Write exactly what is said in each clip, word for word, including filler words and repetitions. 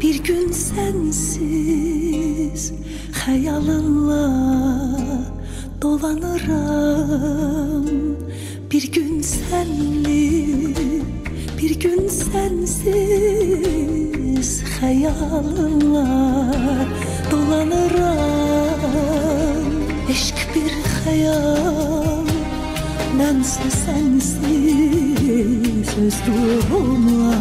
Bir gün sensiz hayalınla dolanıram. Bir gün senli, bir gün sensiz hayalınla dolanıram. Eşk bir hayal, bense sensiz öz ruhumla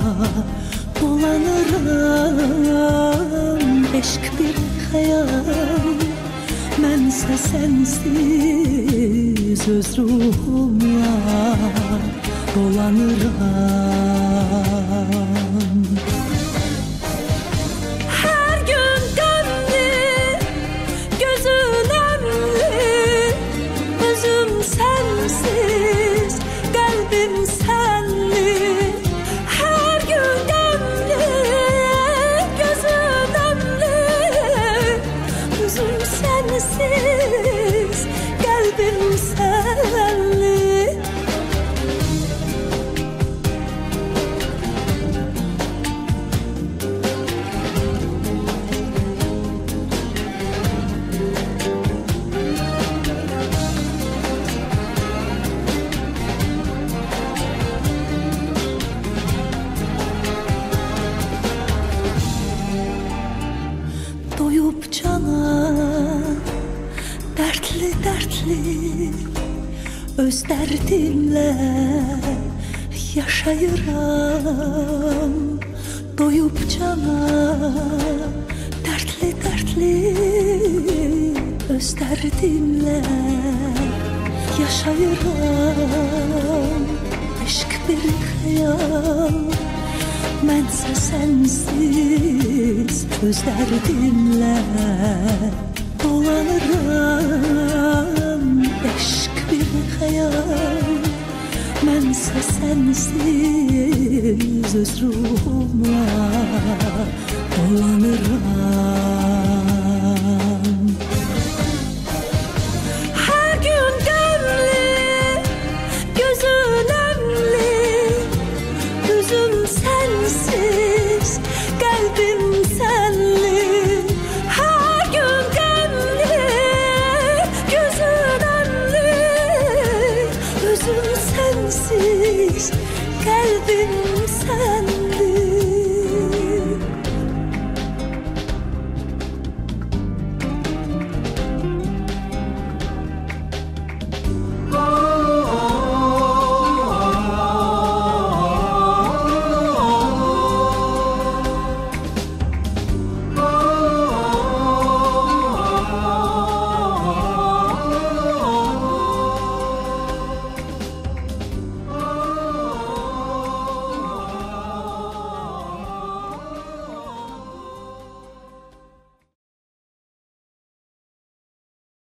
dolanıram. Eşk bir hayal, bense sensiz öz ruhumla dolanıram. Her gün demli, gözün emli, özüm sensiz, kalbim senli. Her gün demli, gözün emli, özüm sensiz, kalbim senli. Doyup cana, dertli dertli, öz derdimle yaşayıram. Doyup cana, dertli dertli, öz derdimle yaşayıram. Eşk bir hayal, bense sensiz öz derdimle dolanıram. Eşk bir hayal, bense sensiz öz ruhumla dolanıram. Her gün demli, gözün emli, özüm sensiz, kalbim senli. Her gün demli, gözün emli, özüm sensiz, kalbim